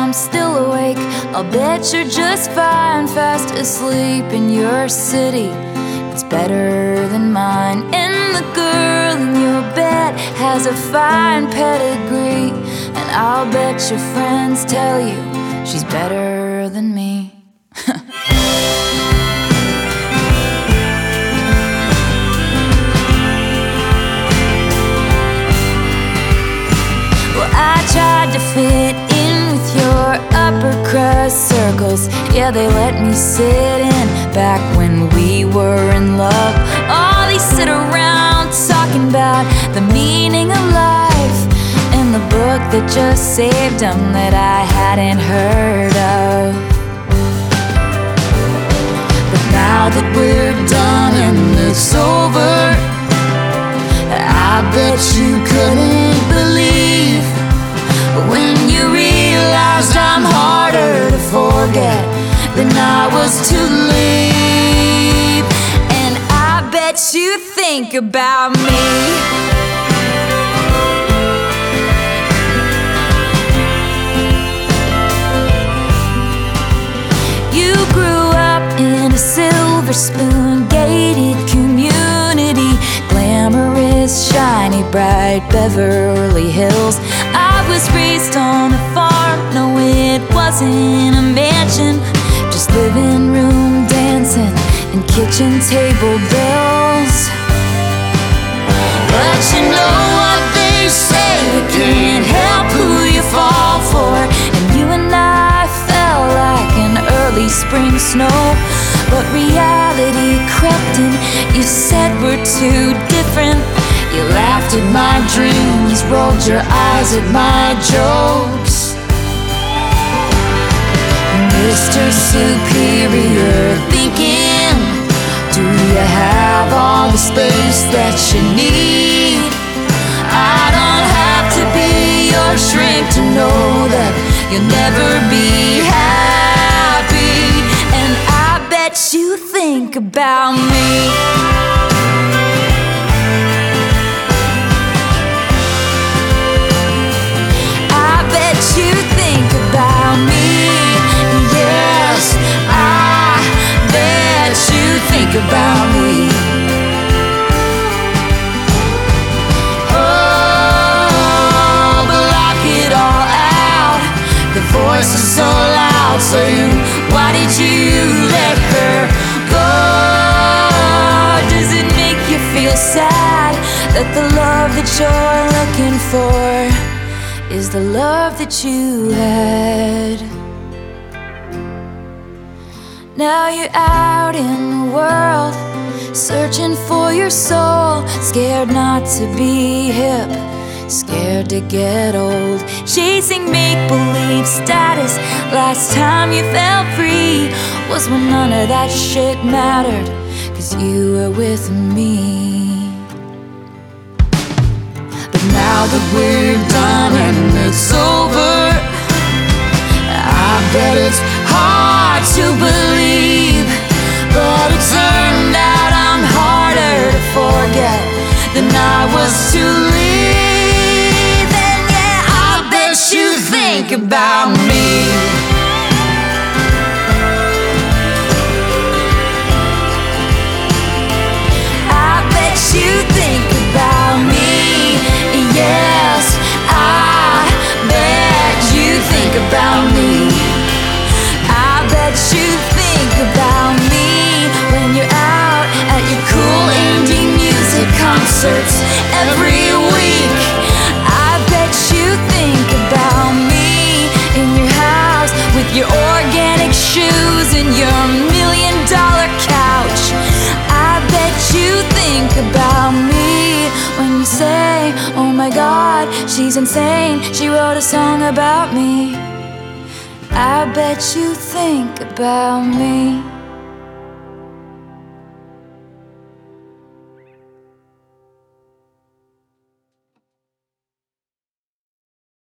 I'm still awake. I'll bet you're just fine, fast asleep in your city. It's better than mine. And the girl in your bed has a fine pedigree, and I'll bet your friends tell you she's better than me. Well, I tried to fit in with your upper crust circles. Yeah, they let me sit in back when we were in love. Oh, they sit around talking about the meaning of life and the book that just saved them that I hadn't heard of. But now that we're done and it's over, I bet you couldn't believe when you realized I'm harder to forget than I was to leave. And I bet you think about me. You grew up in a silver spoon gated community, glamorous, shiny, bright Beverly Hills. I was raised on a farm, no it wasn't a mansion, just living room dancing and kitchen table bills. But you know what they say, you can't help who you fall for. And you and I fell like an early spring snow, but reality crept in. You said we're too different. You laughed at my dreams, rolled your eyes at my jokes. Mr. Superior thinking, do you have all the space that you need? I don't have to be your shrink to know that you'll never be happy. And I bet you think about me. You think about me, yes, I bet you think about me. Oh, but lock it all out. The voice is so loud saying, why did you let her go? Does it make you feel sad that the love that you're looking for is the love that you had? Now you're out in the world, searching for your soul, scared not to be hip, scared to get old, chasing make-believe status. Last time you felt free was when none of that shit mattered, 'cause you were with me. But now that we're done and it's over, I bet it's hard to believe, but it turned out I'm harder to forget than I was to leave. And yeah, I bet you think about me. I bet you think about me. Yes, I bet you think about me. I bet you think about me when you're out at your cool indie music concerts every week. I bet you think about me in your house with your organic shoes and your $1,000,000 couch. I bet you think about me when you say, oh my God, she's insane, she wrote a song about me. I bet you think about me.